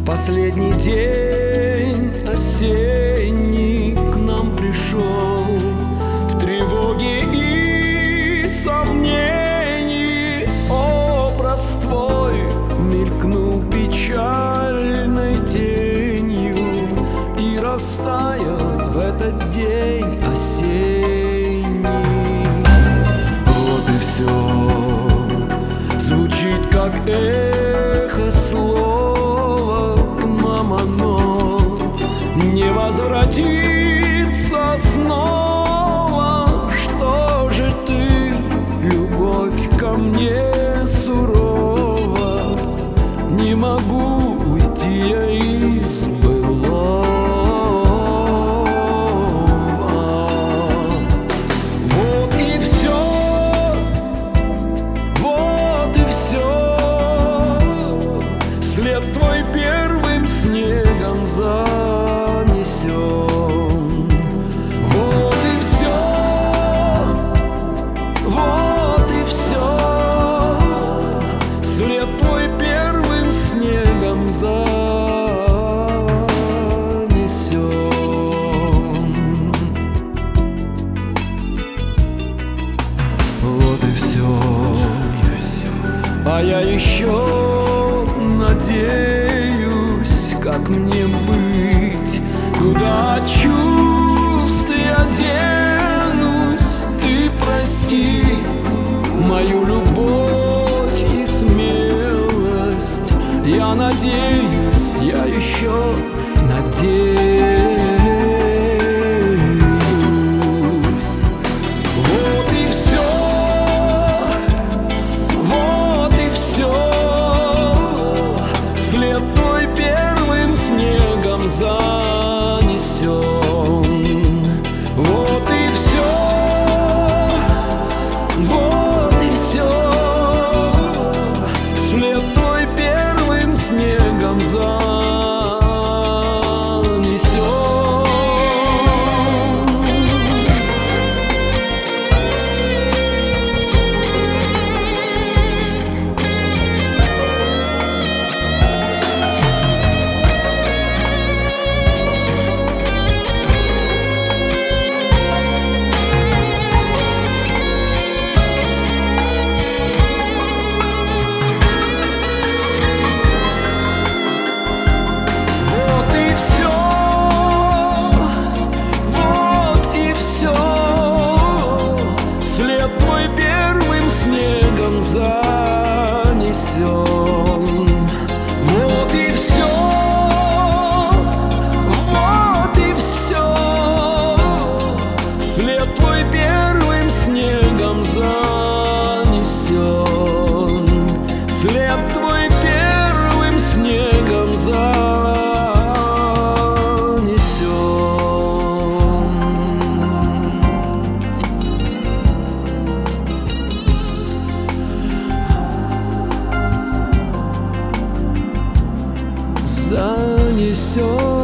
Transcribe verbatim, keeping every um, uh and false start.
Последний день осенний к нам пришел, в тревоге и сомнении образ твой мелькнул печальной тенью и растаял в этот день осенний. Вот и все звучит как эхо слова к нам, оно не возвратится снова. Что же ты, любовь ко мне сурова, не могу уйти я из былого. Вот и все, вот и все, след твой первым снегом занесен. Вот и все, вот и все, след твой первым снегом занесен. Вот и все, а я еще надеюсь, как мне быть, куда от чувств я денусь. Ты прости мою любовь и смелость, я надеюсь, я еще надеюсь. Вот и все, вот и все, след твой первым снегом занесен. Вот и все, вот и все, след твой первым снегом занесен. Твой первым снегом занесен. Вот и все, вот и все, след твой первым снегом занесен. След твой первым снегом занесен. Занесен.